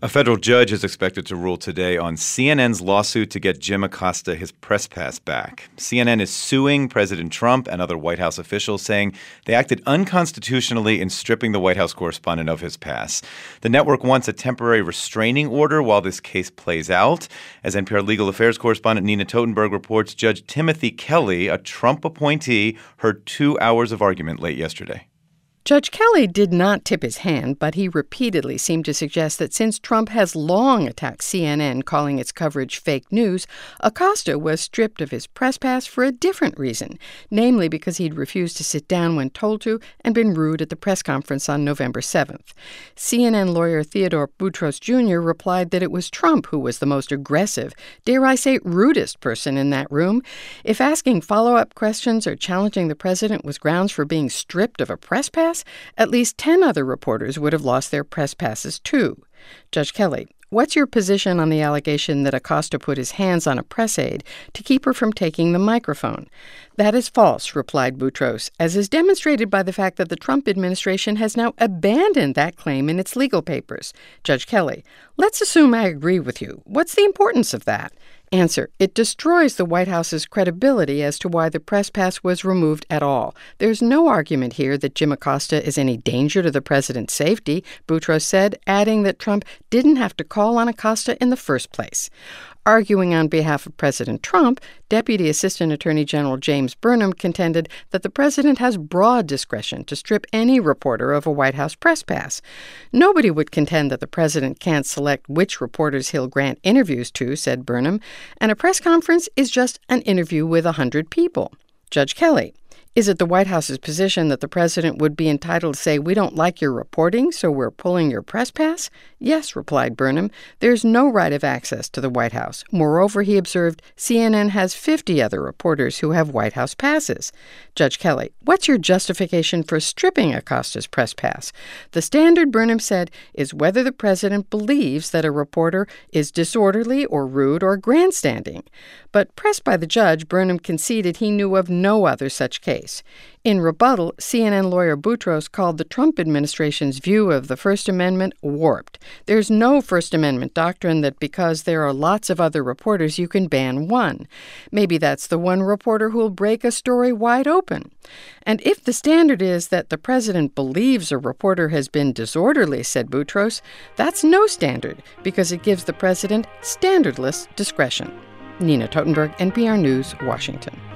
A federal judge is expected to rule today on CNN's lawsuit to get Jim Acosta his press pass back. CNN is suing President Trump and other White House officials, saying they acted unconstitutionally in stripping the White House correspondent of his pass. The network wants a temporary restraining order while this case plays out. As NPR legal affairs correspondent Nina Totenberg reports, Judge Timothy Kelly, a Trump appointee, heard 2 hours of argument late yesterday. Judge Kelly did not tip his hand, but he repeatedly seemed to suggest that since Trump has long attacked CNN, calling its coverage fake news, Acosta was stripped of his press pass for a different reason, namely because he'd refused to sit down when told to and been rude at the press conference on November 7th. CNN lawyer Theodore Boutros Jr. replied that it was Trump who was the most aggressive, dare I say rudest person in that room. If asking follow-up questions or challenging the president was grounds for being stripped of a press pass, at least 10 other reporters would have lost their press passes, too. Judge Kelly, what's your position on the allegation that Acosta put his hands on a press aide to keep her from taking the microphone? That is false, replied Boutros, as is demonstrated by the fact that the Trump administration has now abandoned that claim in its legal papers. Judge Kelly, let's assume I agree with you. What's the importance of that? Answer, it destroys the White House's credibility as to why the press pass was removed at all. There's no argument here that Jim Acosta is any danger to the president's safety, Boutros said, adding that Trump didn't have to call on Acosta in the first place. Arguing on behalf of President Trump, Deputy Assistant Attorney General James Burnham contended that the president has broad discretion to strip any reporter of a White House press pass. Nobody would contend that the president can't select which reporters he'll grant interviews to, said Burnham, and a press conference is just an interview with 100 people. Judge Kelly, is it the White House's position that the president would be entitled to say, we don't like your reporting, so we're pulling your press pass? Yes, replied Burnham. There's no right of access to the White House. Moreover, he observed, CNN has 50 other reporters who have White House passes. Judge Kelly, what's your justification for stripping Acosta's press pass? The standard, Burnham said, is whether the president believes that a reporter is disorderly or rude or grandstanding. But pressed by the judge, Burnham conceded he knew of no other such case. In rebuttal, CNN lawyer Boutros called the Trump administration's view of the First Amendment warped. There's no First Amendment doctrine that because there are lots of other reporters, you can ban one. Maybe that's the one reporter who'll break a story wide open. And if the standard is that the president believes a reporter has been disorderly, said Boutros, that's no standard because it gives the president standardless discretion. Nina Totenberg, NPR News, Washington.